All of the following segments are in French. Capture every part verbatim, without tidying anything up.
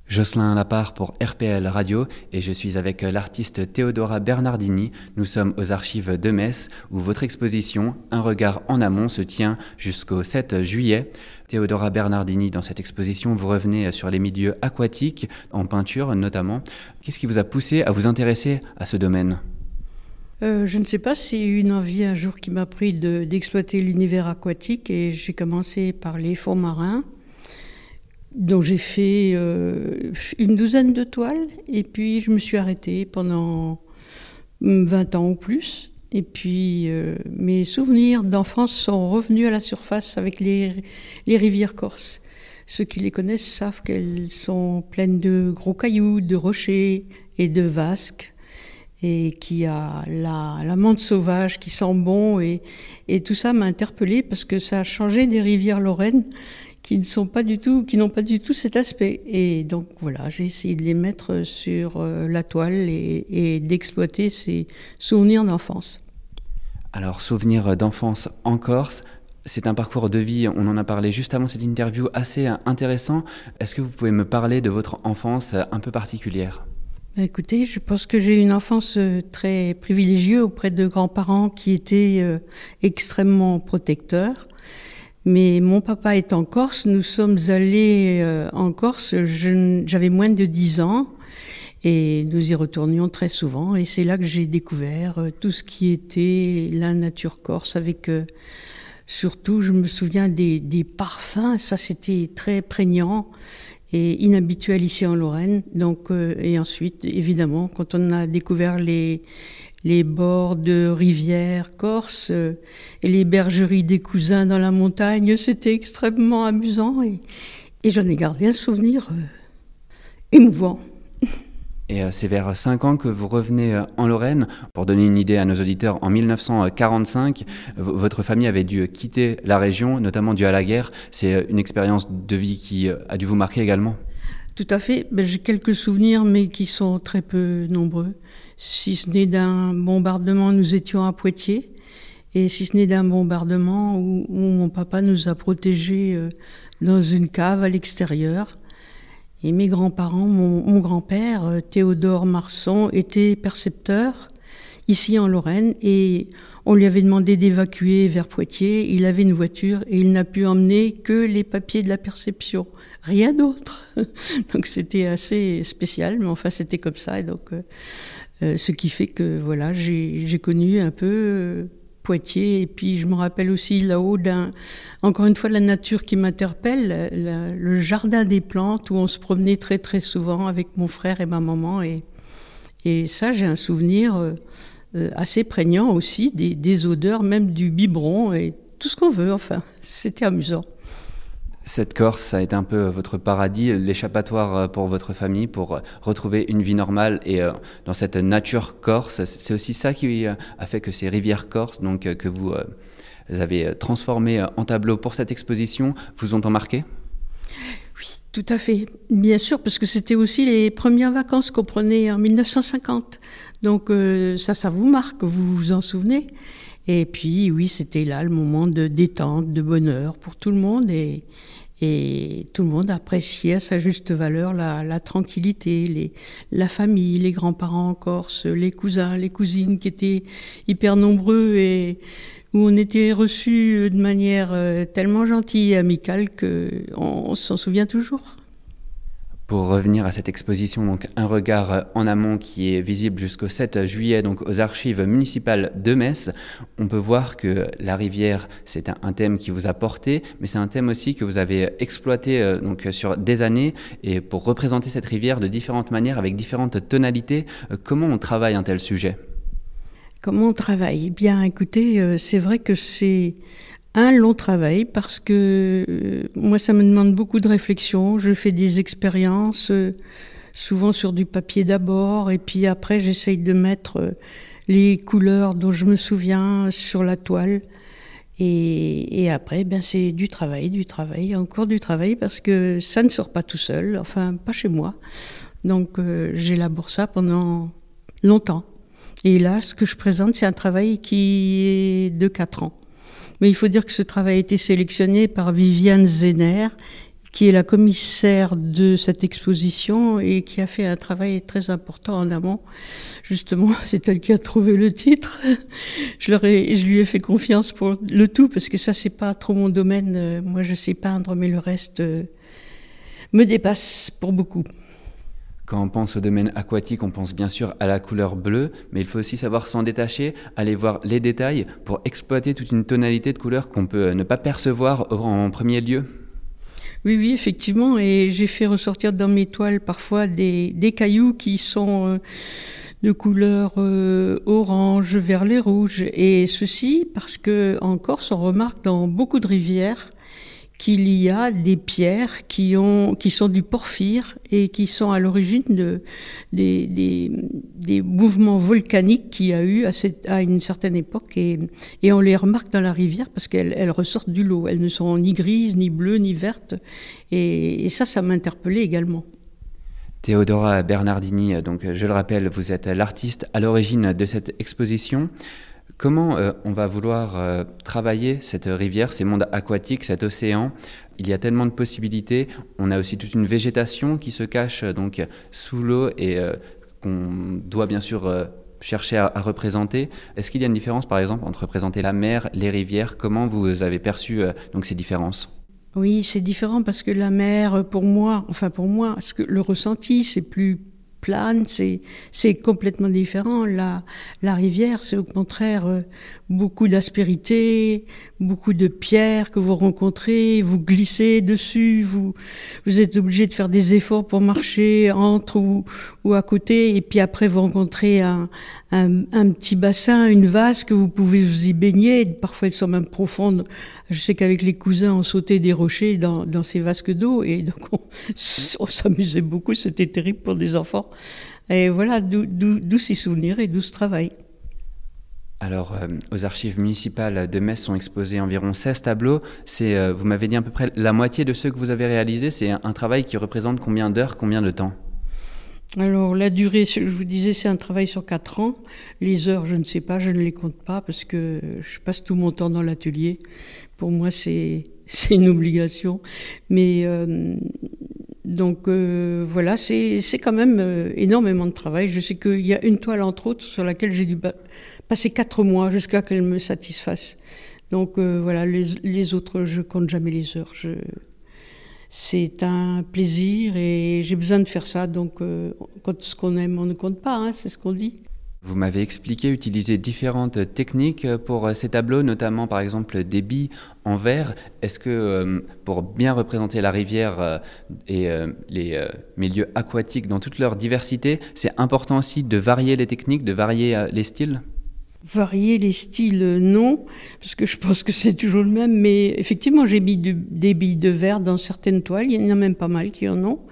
Jocelyn Lapart pour R P L Radio et je suis avec l'artiste Théodora Bernardini. Nous sommes aux archives de Metz où votre exposition « Un regard en amont » se tient jusqu'au sept juillet. Théodora Bernardini, dans cette exposition, vous revenez sur les milieux aquatiques, en peinture notamment. Qu'est-ce qui vous a poussé à vous intéresser à ce domaine ? Euh, je ne sais pas, c'est une envie un jour qui m'a pris de, d'exploiter l'univers aquatique et j'ai commencé par les fonds marins. Donc j'ai fait euh, une douzaine de toiles et puis je me suis arrêtée pendant vingt ans ou plus. Et puis euh, mes souvenirs d'enfance sont revenus à la surface avec les, les rivières corses. Ceux qui les connaissent savent qu'elles sont pleines de gros cailloux, de rochers et de vasques. Et qui a la, la menthe sauvage qui sent bon. Et, et tout ça m'a interpellée parce que ça a changé des rivières lorraines qui ne sont pas du tout, qui n'ont pas du tout cet aspect. Et donc voilà, j'ai essayé de les mettre sur euh, la toile et, et d'exploiter ces souvenirs d'enfance. Alors, souvenirs d'enfance en Corse, c'est un parcours de vie, on en a parlé juste avant cette interview, assez intéressant. Est-ce que vous pouvez me parler de votre enfance un peu particulière ? Écoutez, je pense que j'ai eu une enfance très privilégiée auprès de grands-parents qui étaient euh, extrêmement protecteurs. Mais mon papa est en Corse, nous sommes allés euh, en Corse, je, j'avais moins de dix ans et nous y retournions très souvent. Et c'est là que j'ai découvert euh, tout ce qui était la nature corse avec... Euh, surtout, je me souviens des, des parfums, ça c'était très prégnant et inhabituel ici en Lorraine. Donc, euh, et ensuite, évidemment, quand on a découvert les, les bords de rivières corses euh, et les bergeries des cousins dans la montagne, c'était extrêmement amusant et, et j'en ai gardé un souvenir euh, émouvant. Et c'est vers cinq ans que vous revenez en Lorraine. Pour donner une idée à nos auditeurs, en dix-neuf cent quarante-cinq, votre famille avait dû quitter la région, notamment dû à la guerre. C'est une expérience de vie qui a dû vous marquer également ? Tout à fait. Ben, j'ai quelques souvenirs, mais qui sont très peu nombreux. Si ce n'est d'un bombardement, nous étions à Poitiers. Et si ce n'est d'un bombardement où, où mon papa nous a protégés euh, dans une cave à l'extérieur. Et mes grands-parents, mon, mon grand-père, Théodore Marson, était percepteur ici en Lorraine et on lui avait demandé d'évacuer vers Poitiers. Il avait une voiture et il n'a pu emmener que les papiers de la perception, rien d'autre. Donc c'était assez spécial, mais enfin c'était comme ça. Et donc, euh, ce qui fait que voilà, j'ai, j'ai connu un peu... Euh, Poitiers, et puis je me rappelle aussi là-haut, d'un, encore une fois, de la nature qui m'interpelle, la, le jardin des plantes où on se promenait très très souvent avec mon frère et ma maman, et, et ça j'ai un souvenir euh, assez prégnant aussi, des, des odeurs, même du biberon, et tout ce qu'on veut, enfin, c'était amusant. Cette Corse, ça a été un peu votre paradis, l'échappatoire pour votre famille, pour retrouver une vie normale. Et euh, dans cette nature corse, c'est aussi ça qui a fait que ces rivières corses, donc, que vous euh, avez transformées en tableau pour cette exposition, vous ont marqué ? Oui, tout à fait. Bien sûr, parce que c'était aussi les premières vacances qu'on prenait en dix-neuf cent cinquante. Donc euh, ça, ça vous marque, vous vous en souvenez ? Et puis, oui, c'était là le moment de détente, de bonheur pour tout le monde. Et, et tout le monde appréciait à sa juste valeur la, la tranquillité, les, la famille, les grands-parents en Corse, les cousins, les cousines qui étaient hyper nombreux et où on était reçus de manière tellement gentille et amicale qu'on s'en souvient toujours. Pour revenir à cette exposition, donc un regard en amont qui est visible jusqu'au sept juillet, donc aux archives municipales de Metz, on peut voir que la rivière, c'est un, un thème qui vous a porté, mais c'est un thème aussi que vous avez exploité euh, donc sur des années, et pour représenter cette rivière de différentes manières, avec différentes tonalités, euh, comment on travaille un tel sujet ? Comment on travaille ? Eh bien, écoutez, euh, c'est vrai que c'est un long travail parce que euh, moi, ça me demande beaucoup de réflexion. Je fais des expériences, euh, souvent sur du papier d'abord, et puis après, j'essaye de mettre euh, les couleurs dont je me souviens sur la toile. Et, et après, ben, c'est du travail, du travail, encore du travail, parce que ça ne sort pas tout seul, enfin, pas chez moi. Donc, euh, j'élabore ça pendant longtemps. Et là, ce que je présente, c'est un travail qui est de quatre ans. Mais il faut dire que ce travail a été sélectionné par Viviane Zenner, qui est la commissaire de cette exposition et qui a fait un travail très important en amont. Justement, c'est elle qui a trouvé le titre. Je, leur ai, je lui ai fait confiance pour le tout, parce que ça, c'est pas trop mon domaine. Moi, je sais peindre, mais le reste euh, me dépasse pour beaucoup. Quand on pense au domaine aquatique, on pense bien sûr à la couleur bleue, mais il faut aussi savoir s'en détacher, aller voir les détails pour exploiter toute une tonalité de couleurs qu'on peut ne pas percevoir en premier lieu. Oui, oui, effectivement, et j'ai fait ressortir dans mes toiles parfois des, des cailloux qui sont euh, de couleur euh, orange vers les rouges, et ceci parce que en Corse, on remarque dans beaucoup de rivières qu'il y a des pierres qui ont, qui sont du porphyre et qui sont à l'origine de, des, des, des mouvements volcaniques qu'il y a eu à, cette, à une certaine époque, et, et on les remarque dans la rivière parce qu'elles elles ressortent du lot. Elles ne sont ni grises, ni bleues, ni vertes, et, et ça, ça m'interpellait également. Théodora Bernardini, donc je le rappelle, vous êtes l'artiste à l'origine de cette exposition. Comment euh, on va vouloir euh, travailler cette rivière, ces mondes aquatiques, cet océan? Il y a tellement de possibilités. On a aussi toute une végétation qui se cache euh, donc sous l'eau et euh, qu'on doit bien sûr euh, chercher à, à représenter. Est-ce qu'il y a une différence, par exemple, entre représenter la mer, les rivières? Comment vous avez perçu euh, donc ces différences? Oui, c'est différent parce que la mer, pour moi, enfin pour moi, ce que le ressenti, c'est plus plane, c'est c'est complètement différent. La la rivière, c'est au contraire euh, beaucoup d'aspérité, beaucoup de pierres que vous rencontrez, vous glissez dessus, vous vous êtes obligé de faire des efforts pour marcher entre ou ou à côté, et puis après vous rencontrez un un, un petit bassin, une vase que vous pouvez vous y baigner. Parfois elles sont même profondes. Je sais qu'avec les cousins on sautait des rochers dans dans ces vasques d'eau, et donc on, on s'amusait beaucoup. C'était terrible pour des enfants. Et voilà, d'où ces souvenirs et d'où ce travail. Alors, euh, aux archives municipales de Metz sont exposés environ seize tableaux. C'est, euh, vous m'avez dit à peu près la moitié de ceux que vous avez réalisés. C'est un, un travail qui représente combien d'heures, combien de temps? Alors, la durée, je vous disais, c'est un travail sur quatre ans. Les heures, je ne sais pas, je ne les compte pas parce que je passe tout mon temps dans l'atelier. Pour moi, c'est c'est une obligation. Mais euh, donc euh, voilà, c'est c'est quand même euh, énormément de travail. Je sais qu'il y a une toile, entre autres, sur laquelle j'ai dû ba- passer quatre mois jusqu'à qu'elle me satisfasse. Donc euh, voilà, les, les autres, je compte jamais les heures. Je... C'est un plaisir et j'ai besoin de faire ça. Donc, euh, quand ce qu'on aime, on ne compte pas, hein, c'est ce qu'on dit. Vous m'avez expliqué utiliser différentes techniques pour ces tableaux, notamment par exemple des billes en verre. Est-ce que euh, pour bien représenter la rivière euh, et euh, les euh, milieux aquatiques dans toute leur diversité, c'est important aussi de varier les techniques, de varier euh, les styles ? Varier les styles, non, parce que je pense que c'est toujours le même, mais effectivement, j'ai mis de, des billes de verre dans certaines toiles, il y en a même pas mal qui en ont.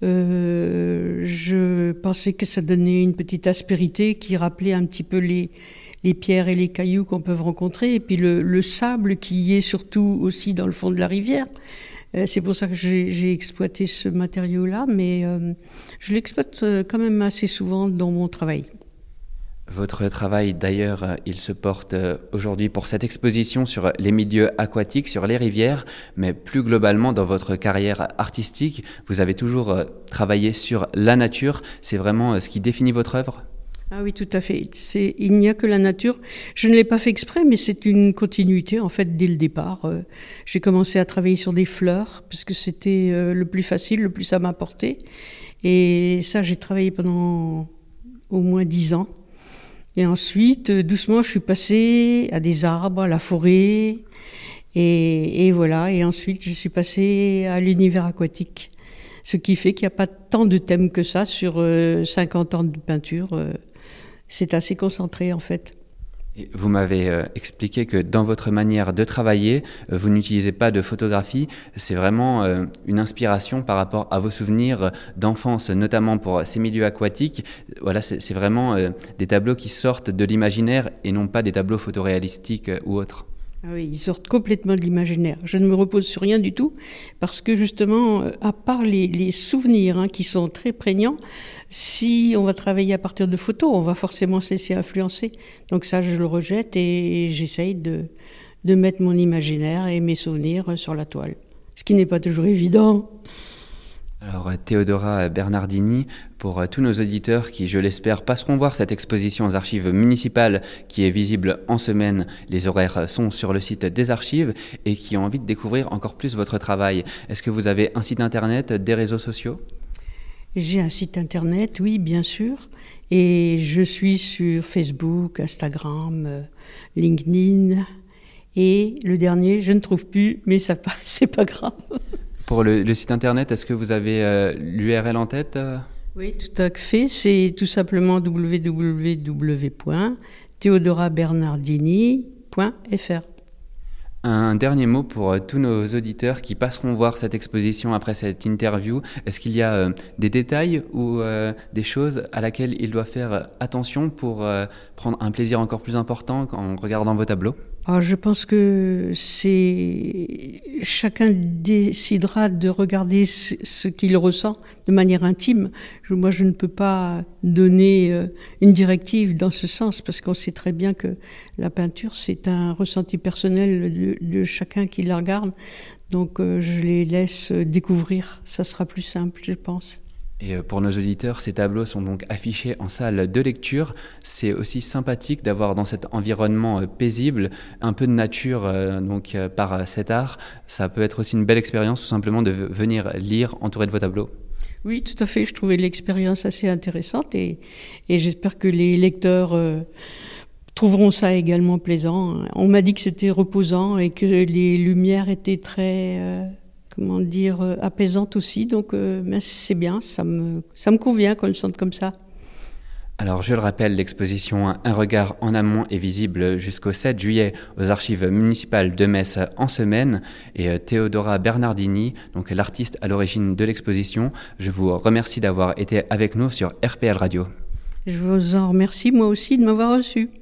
Euh, je pensais que ça donnait une petite aspérité qui rappelait un petit peu les, les pierres et les cailloux qu'on peut rencontrer, et puis le, le sable qui est surtout aussi dans le fond de la rivière. Euh, c'est pour ça que j'ai, j'ai exploité ce matériau-là, mais euh, je l'exploite quand même assez souvent dans mon travail. Votre travail, d'ailleurs, il se porte aujourd'hui pour cette exposition sur les milieux aquatiques, sur les rivières, mais plus globalement dans votre carrière artistique, vous avez toujours travaillé sur la nature. C'est vraiment ce qui définit votre œuvre ? Ah oui, tout à fait. C'est, il n'y a que la nature. Je ne l'ai pas fait exprès, mais c'est une continuité, en fait, dès le départ. Euh, j'ai commencé à travailler sur des fleurs, parce que c'était euh, le plus facile, le plus à m'apporter. Et ça, j'ai travaillé pendant au moins dix ans. Et ensuite, doucement, je suis passée à des arbres, à la forêt, et, et voilà. Et ensuite, je suis passée à l'univers aquatique. Ce qui fait qu'il n'y a pas tant de thèmes que ça sur euh, cinquante ans de peinture. Euh, c'est assez concentré, en fait. Et vous m'avez euh, expliqué que dans votre manière de travailler, euh, vous n'utilisez pas de photographie. C'est vraiment euh, une inspiration par rapport à vos souvenirs d'enfance, notamment pour ces milieux aquatiques. Voilà, c'est, c'est vraiment euh, des tableaux qui sortent de l'imaginaire et non pas des tableaux photoréalistiques euh, ou autres. Ah oui, ils sortent complètement de l'imaginaire. Je ne me repose sur rien du tout parce que justement, à part les, les souvenirs hein, qui sont très prégnants, si on va travailler à partir de photos, on va forcément se laisser influencer. Donc ça, je le rejette et j'essaye de, de mettre mon imaginaire et mes souvenirs sur la toile. ce qui n'est pas toujours évident. Alors Théodora Bernardini, pour tous nos auditeurs qui, je l'espère, passeront voir cette exposition aux archives municipales qui est visible en semaine, les horaires sont sur le site des archives, et qui ont envie de découvrir encore plus votre travail. Est-ce que vous avez un site internet, des réseaux sociaux ? J'ai un site internet, oui, bien sûr, et je suis sur Facebook, Instagram, LinkedIn, et le dernier, je ne trouve plus, mais ça passe, c'est pas grave. Pour le, le site internet, est-ce que vous avez euh, l'U R L en tête euh Oui, tout à fait. C'est tout simplement w w w point théodora bernardini point f r. Un dernier mot pour euh, tous nos auditeurs qui passeront voir cette exposition après cette interview. Est-ce qu'il y a euh, des détails ou euh, des choses à laquelle ils doivent faire attention pour euh, prendre un plaisir encore plus important en regardant vos tableaux ? Alors, je pense que c'est chacun décidera de regarder ce, ce qu'il ressent de manière intime. Je, moi, je ne peux pas donner euh, une directive dans ce sens parce qu'on sait très bien que la peinture, c'est un ressenti personnel de, de chacun qui la regarde. Donc, euh, je les laisse découvrir. Ça sera plus simple, je pense. Et pour nos auditeurs, ces tableaux sont donc affichés en salle de lecture. C'est aussi sympathique d'avoir dans cet environnement paisible un peu de nature euh, donc, euh, par cet art. Ça peut être aussi une belle expérience tout simplement de venir lire entouré de vos tableaux. Oui, tout à fait. Je trouvais l'expérience assez intéressante et, et j'espère que les lecteurs euh, trouveront ça également plaisant. On m'a dit que c'était reposant et que les lumières étaient très... Euh, comment dire, euh, apaisante aussi. Donc, euh, mais c'est bien, ça me, ça me convient qu'on le sente comme ça. Alors, je le rappelle, l'exposition Un regard en amont est visible jusqu'au sept juillet aux archives municipales de Metz en semaine. Et euh, Théodora Bernardini, donc l'artiste à l'origine de l'exposition, je vous remercie d'avoir été avec nous sur R P L Radio. Je vous en remercie moi aussi de m'avoir reçu.